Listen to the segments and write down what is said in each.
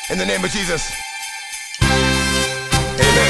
In the name of Jesus. Amen.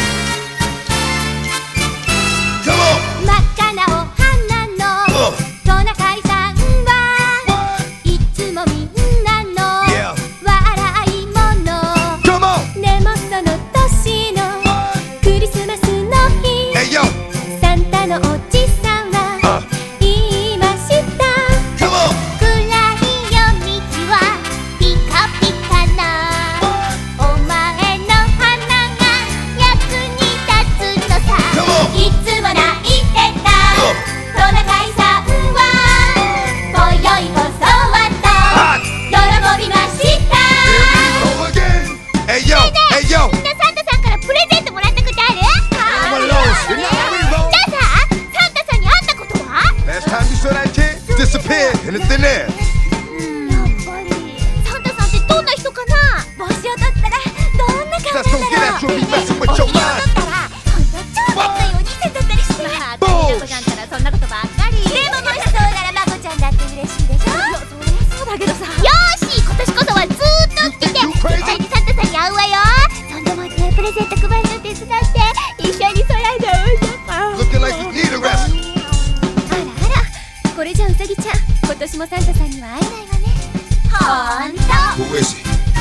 Come on. 真っ赤なお花のトナカイさんはいつもみんなの Yeah. 笑い者 Come on. でもその年のクリスマスの日 Hey yo. サンタのおじさんは言いました Come on. 暗い夜道はピカピカなお前の花が役に立つのさ Come on. いつも泣いてたトナカイさんは今宵こそはと喜びました Here we go again. Hey yo. Hey yo. みんなサンタさんからプレゼントもらったことある？ I'm alone. You're not alone. じゃあさ、サンタさんに会ったことは？ Last time you saw that kid disappeared in the thin air. やっぱりサンタさんってどんな人かな？帽子を取ったらどんな顔なんだろう？ Just don't get at you, be messing with お your ひげを取 mind. ったらほんと超仲いいお兄さんだったりして。まあ、かみなこちゃんったらそんなことばっかり。でももしそうならまこちゃんだって嬉しいでしょ？いや、そりゃそうだけどさ。よーし、今年こそはずーっと来てて You crazy? 絶対にサンタさんに会うわよ。そんでもってプレゼント配るの手伝って一緒に空でお Looking like you need a rest. あらあら、これじゃうさぎちゃん今年もサンタさんには会えないわね。ほんと Who is he?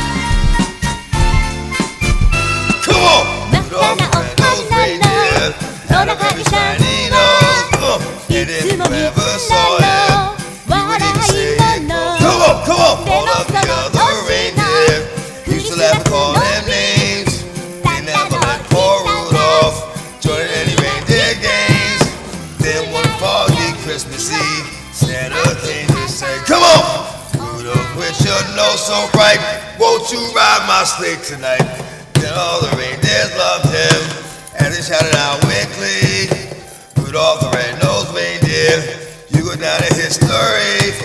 Come on. 真っ赤なお花のトナカイさんはいつもみんなの笑い者 Come on, come on. でもその年のクリスマスの日サンタのおじさんは Join any reindeer games. Then one foggy Christmas Eve, Santa came to say, come on, Rudolph, with your nose so bright, won't you ride my sleigh tonight? Then all the reindeers loved him, and they shouted out weekly, Rudolph the red-nosed reindeer, you go down in history